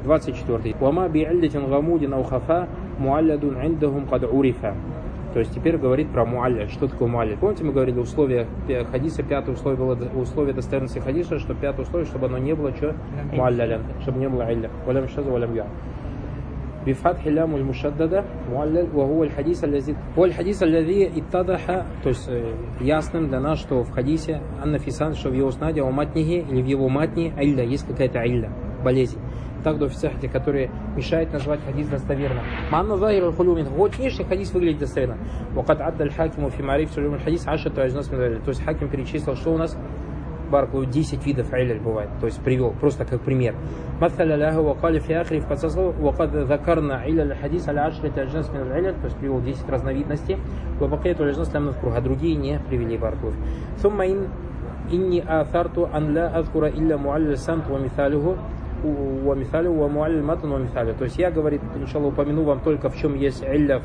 24. Вама би'иллятин гамудин ау хафа муалладун индахум кад урифа. То есть теперь говорит про муалля. Что такое муалля? Помните, мы говорили условия хадиса, пятое условие было условие достоверности хадиса, что пятое условие, чтобы оно не было что? Муаллялян, чтобы не было илля. Валям шаза, валям я. بفتح اللام المشددة معلل وهو الحديث الذي اتضح, то есть ясным для нас, что в хадисе анна фисан, что в его снаде о матнихе или в его матне илля, есть какая-то илля, болезнь. Так до фисахте, которые мешают назвать хадис достоверно. Манна захир аль-хулюмин. Вот внешний хадис выглядит достоверно. Вакад адда аль-хакиму фи мариф улюм аль-хадис ашату ажнас мин аль. То есть хаким перечислил, что у нас бараклу 10 видов иляль бывает. То есть привел просто как пример. Матхаля ляху вакали фи ахри в подсослу вакад закарна иляль хадис аля ашрати ажнас мин аль. То есть привел 10 разновидностей. Вабакаяту ажнас лям навкруг, а другие не привели бараклу. Сумма инни аthарту ан ла азкура илля муаллиль сант ва мithалюху. То есть я, говорит, иншаллах, упомяну вам только в чем есть илля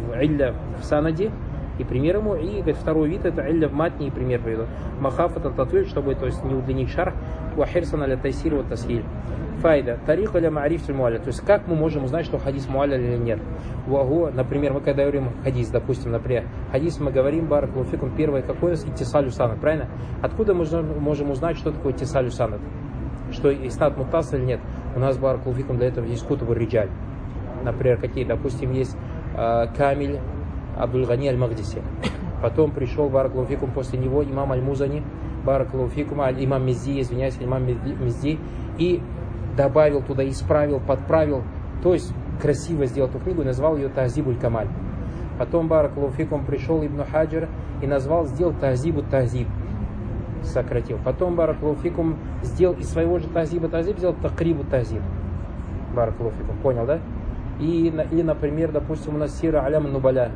в санаде и пример ему, и говорит, второй вид это илля в матне и пример приведу. Махафат ат-татвиль, чтобы, то есть, не удлинить шарх, вахирсан аля тайсир ва тасхиль. Файда, тарих аля маариф муалля. То есть как мы можем узнать, что хадис муалля или нет? Вагу, например, мы когда говорим хадис, допустим, например, хадис мы говорим, бараклаху фикум, первое какое у нас иттисалю санад, правильно? Откуда мы можем узнать, что такое иттисалю санад? Что иснад муттас или нет? У нас бараклаху фикум для этого есть кутубу риджаль. Например, какие, допустим, есть Камиль Абдуль-Гани аль-Магдиси. Потом пришел бараклаху фикум после него имам аль-Музани, бараклаху фикум, имам Мизди, извиняюсь, имам Мизди, и добавил туда, исправил, подправил, то есть красиво сделал эту книгу и назвал ее Тазибуль Камаль. Потом бараклаху фикум пришел Ибн Хаджар и сделал Тазибу Тазиб, сократил. Потом бараклаху фикум сделал из своего же Тазиба Тазиб, сделал Такрибу Тазиб. Бараклаху фикум, понял, да? Или, например, допустим, у нас Сира Алям Нубаля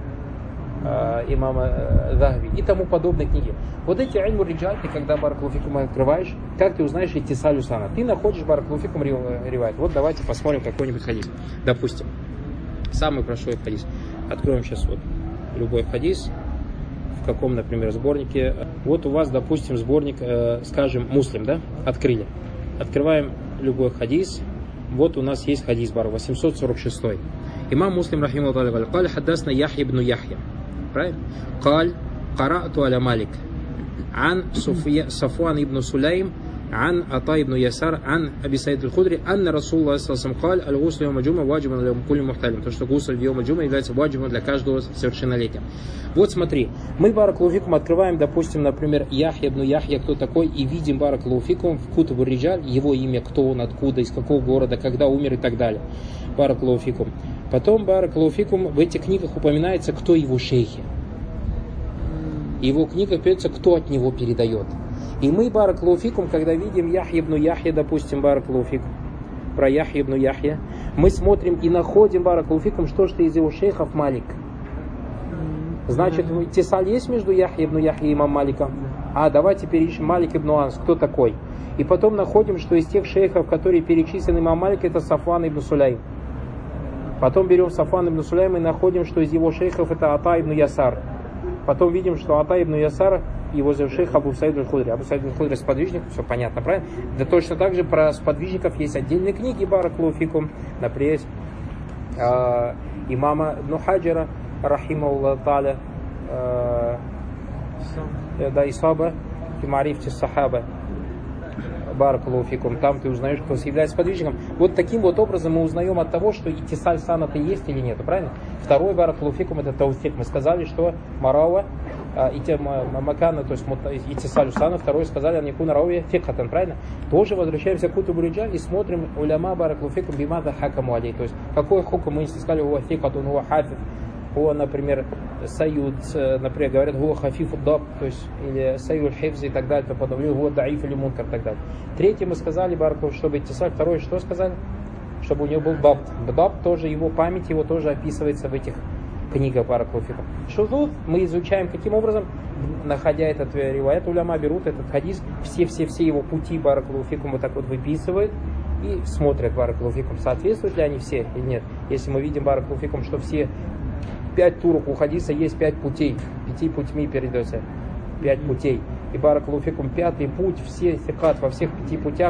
имама Захаби и тому подобные книги. Вот эти ильму риджаль, ты когда бараклаху фикум открываешь, как ты узнаешь иттисалю сана? Ты находишь бараклаху фикум ривайт. Вот давайте посмотрим какой-нибудь хадис. Допустим, самый простой хадис. Откроем сейчас вот любой хадис. В каком, например, сборнике. Вот у вас, допустим, сборник, скажем, Муслим, да? Открыли. Открываем любой хадис. Вот у нас есть хадис бар 846. Имам Муслим рахимаху талла قال حدثنا يحيى بن يحيى. Правильно? قال قرأت على مالك عن صفوان ابن سليم عن عطاء بن يسار عن أبي سعيد الخدري أن رسول الله صلى الله عليه وسلم قال الغسل يوم الجمعة واجب для كل محتلم. То, что гусль в йом аль-джума является ваджибом для каждого совершеннолетия. Вот смотри, мы бараклаху фикум открываем, допустим, например, Яхья ибн Яхья, кто такой, и видим бараклаху фикум в кутубу риджаль, его имя, кто он, откуда, из какого города, когда умер и так далее. Бараклаху фикум. Потом бараклаху фикум в этих книгах упоминается, кто его шейхи. Его книга пишется, кто от него передает. И мы, бараклаху фикум, когда видим Яхья ибн Яхья, допустим, бараклаху фикум, про Яхья ибн Яхья, мы смотрим и находим, бараклаху фикум, что из его шейхов Малик. Значит, иттисаль есть между Яхья ибн Яхья и имам Маликом? Давайте перечислим Малик ибн Анс, кто такой? И потом находим, что из тех шейхов, которые перечислены имам Малик, это Сафван ибн Сулейм. Потом берем Сафван ибн Сулейма и находим, что из его шейхов это Ата ибн Ясар. Потом видим, что Ата ибн Ясар, его шейх Абу Саид аль-Худри. Абу Саид аль-Худри сподвижник, все понятно, правильно? Да точно так же про сподвижников есть отдельные книги, бараклаху фикум, например, имама Ибн Хаджара, рахимахуллах та'аля, Исаба, фи ма'рифати сахаба, бараклаху фикум, там ты узнаешь, кто является сподвижником. Вот таким вот образом мы узнаем от того, что иттисаль санад есть или нет, правильно? Второй бараклаху фикум это таусик. Мы сказали, что марава макана, то есть иттисаль сана, второй сказали аникуна рауи фикхатан, правильно? Тоже возвращаемся к кутубу риджаль и смотрим уляма бараклаху фикум бимада хакаму алей, то есть какой хукм мы сказали, хуа фикхатун, хуа хафиф, хуа, например, саюд, например, говорят хуа хафифу даб, то есть или саюд хифз и так далее, то подобное, хуа даиф или мункар и так далее. Третий мы сказали бараклаху, чтобы иттисаль, второй что сказали? Чтобы у него был дабт. Дабт тоже, его память, его тоже описывается в этих книгах бараклаху фикум. Шузуз мы изучаем каким образом, находя этот риваят, уляма берут этот хадис, все его пути бараклаху фикум вот так вот выписывают и смотрят бараклаху фикум, соответствуют ли они все или нет. Если мы видим бараклаху фикум, что все 5 турок у хадиса есть 5 путей, 5 путьми передается, 5 путей. И бараклаху фикум, 5-й путь, все сикат во всех 5 путях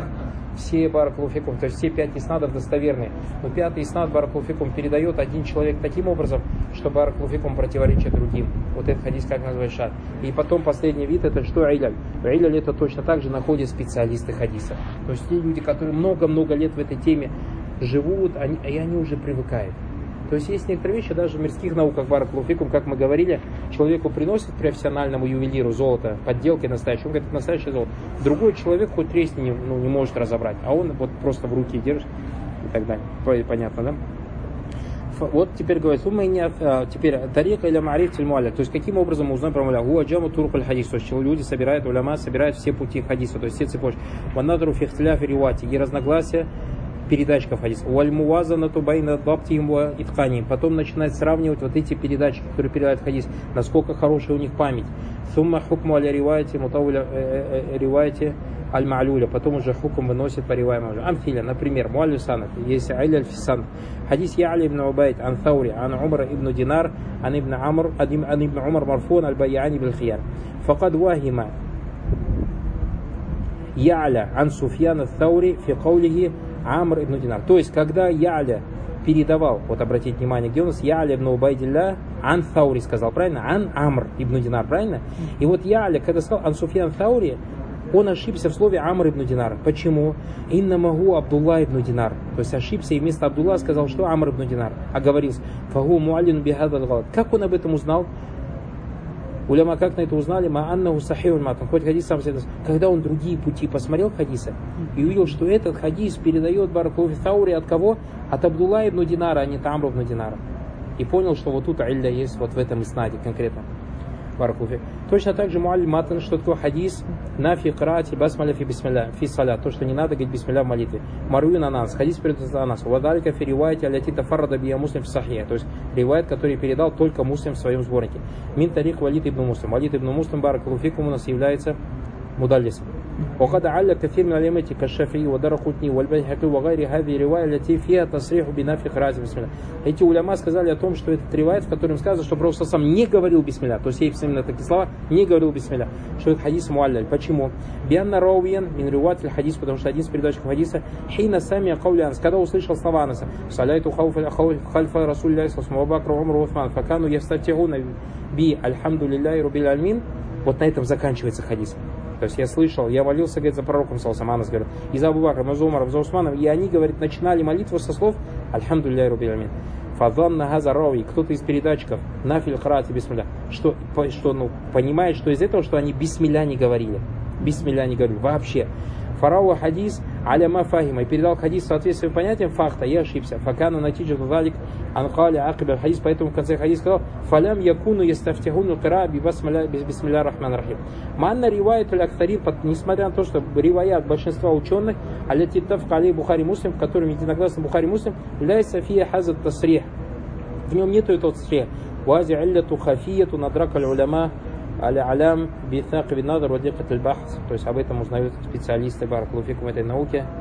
все баракулуфикум, то есть все 5 иснадов достоверные. Но 5-й иснад баракулуфикум передает один человек таким образом, что баракулуфикум противоречит другим. Вот этот хадис как называется шад. И потом последний вид это что иляль. Иляль это точно так же находят специалисты хадиса. То есть те люди, которые много-много лет в этой теме живут, и они уже привыкают. То есть есть некоторые вещи, даже в мирских науках, баракулуфикум, как мы говорили, человеку приносит профессиональному ювелиру золото, подделки настоящие, он говорит, настоящее золото. Другой человек хоть тресни не может разобрать, а он вот просто в руки держит и так далее. Понятно, да? Вот теперь говорит, теперь тарика или маариф тиль-муалля. То есть каким образом мы узнаем про муалля? Гуа джаму туркуль хадис. То есть люди собирают, уляма собирают все пути хадиса, то есть все цепочки. Ваннадру фи ихтиляфи ривати. И разногласия передачков хадиса. Уаль-мувазанату байна даптихим ва итқанихим. Потом начинает сравнивать вот эти передачи, которые передают хадис, насколько хорошая у них память. Сумма хукму аля ривайти, мутауля ривайти аль-ма'люля. Потом уже хукм выносит по ривайма. Амфиля, например, муаллю санат. Есть аль фисан. Хадис Я'ля ибн Убайд ан Thawri, ан Умар ибн Динар, ан ибн Умар марфун аль-Байяни биль-Хияр. Факад вахима Я'ля ан Суфьян ат-Thawri фи каулихи Амр ибн Динар. То есть, когда Я'ля передавал, вот обратите внимание, где у нас Я'ля ибн Убайдилля ан Thawri сказал, правильно? Ан Амр ибн Динар, правильно? И вот Я'ля, когда сказал ан Суфьян Thawri, он ошибся в слове Амр ибн Динар. Почему? Инна магу Абдулла ибн Динар. То есть ошибся и вместо Абдулла сказал, что Амр ибн Динар. Оговорился. Фагу муаллин бихадал галат. Как он об этом узнал? Уляма как на это узнали? Ма'аннаху сахихуль матан. Хоть хадис сам себе. Когда он другие пути посмотрел хадиса и увидел, что этот хадис передает баракулуфи Thawri от кого? От Абдулла ибн Динара, а не от Амр ибн Динара. И понял, что вот тут илля есть вот в этом иснаде конкретно. Баракулуфи. Точно так же муаллим матан, что такое хадис нафи краати басмаля фи бисмилля фи саля, то, что не надо говорить бисмилля в молитве. Маруин анас, хадис передает анас. Вадалика фи ривайти аляти тафаррада бия муслим в сахия, то есть ривайт, который передал только муслим в своем сборнике. Мин тарих валид ибн муслим. Валид ибн муслим баракулуфикум у нас является мудаллисом. وقد علّ كثير من الأئمة كالشافعي والدارقطني والبيهقي وغير هذه الرواية التي فيها تصريح بنفي قراءة بسم الله. Эти уляма сказали о том, что этот ривайт, в котором сказано, что Пророк сам не говорил бисмилля, то есть есть именно такие слова, не говорил бисмилля, что это хадис муалляль. Почему? Бианна рауиян мин риват аль-хадис, потому что один из передатчиков хадиса хина сами каули анас, когда услышал слова анаса, салайту хальфа расулляхи саллаллаху бакру умру усман, факану ястатигуна би альхамдулиллахи раббил альмин. Вот на этом заканчивается хадис. То есть я слышал, я молился, говорит, за пророком, Анас говорит, и за Абу Бакром, и за Умаром, за Усманом, и они, говорит, начинали молитву со слов «Альхамдулилляхи раббил альмин». Фадзанна газа рауи, кто-то из передатчиков, нафиль храти бисмилля, что понимает, что из этого, что они бисмилля не говорили. Бисмилля не говорили вообще. Фарауа хадис аляма фахима, и передал хадис в соответствии с понятием факта, я ошибся. Факана натиджа далик анхали акибаль хадис, поэтому в конце хадис сказал фалям якуну ястафтихуну кира бисмилля рахман рахим. Манна ривайат аль-актарин, несмотря на то, что риваят большинства ученых, аляти тафка алей Бухари Муслим, в котором единогласно Бухари Муслим, ляйса фия хазат тасрих, в нем нету этого тасриха. Вази алляту хафияту надрака аль-уляма аль-алям битнак винадр вадикат аль-бахс. То есть об этом узнают специалисты баракулуфикум этой науки.